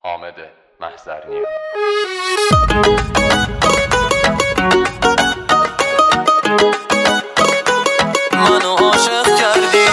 حامد محضرنیا. منو عاشق کردی،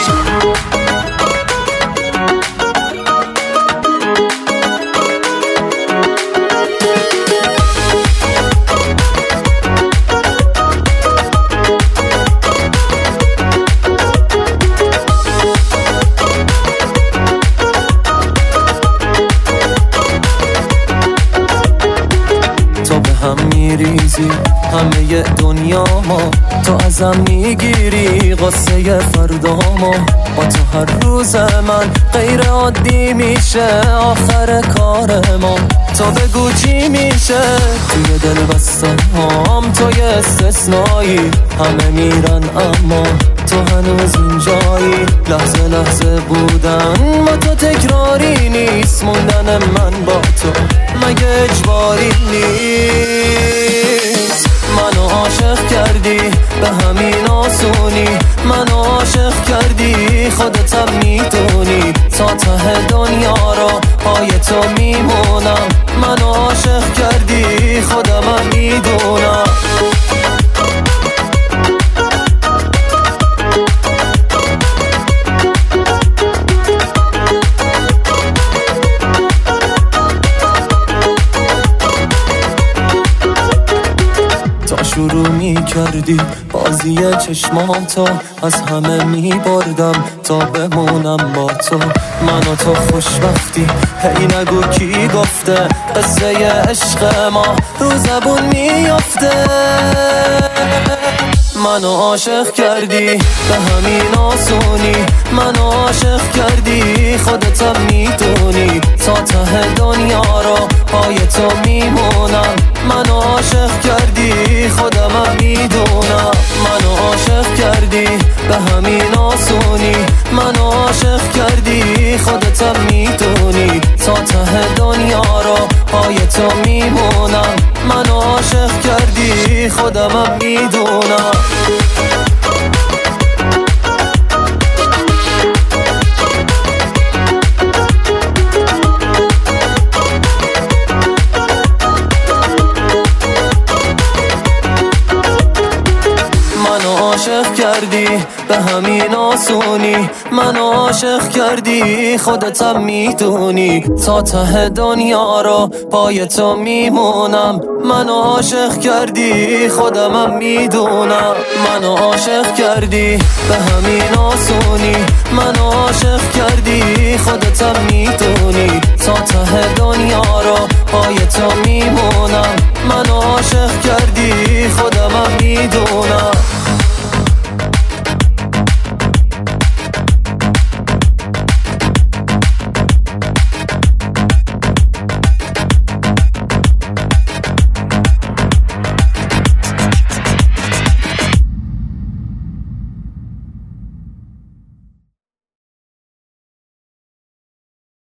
تو به هم میریزی همه دنیا ما، تو ازم میگیری قصه فردا ما. با تو هر روز من غیر عادی میشه آخر کار ما. تو بگو چی میشه توی دل بستم، توی استثنایی همه میرن اما تو هنوز اینجایی. لحظه لحظه بودن با تو تکراری نیست، موندن من با تو مگه اجباری نیست. منو عاشق کردی به همین آسونی، منو عاشق کردی خودتم میدونی. تا ته دنیا رو پای تو میمونم، منو عاشق کردی خودمم میدونم. شروع می کردی بازی چشماتو، از همه می بردم تا بمونم با تو. من و تو خوشبختی، هی نگو کی گفته قصه عشق ما رو زبون میافته. منو عاشق کردی به همین آسونی، منو عاشق کردی خودتم میدونی. تا ته دنیا رو پای تو میمونم، منو عاشق کردی خودمم میدونم. منو عاشق کردی به همین آسونی، منو عاشق کردی خودتم میدونی. تا ته دنیا رو پای تو میمونم، منو عاشق کردی خودمم میدونم. عاشق کردی به همین آسونی، منو عاشق کردی خودتم میدونی. تا ته دنیا رو پای تو میمونم، منو عاشق کردی خودمم میدونم. منو عاشق کردی به همین آسونی، منو عاشق کردی خودتم میدونی. تا ته دنیا رو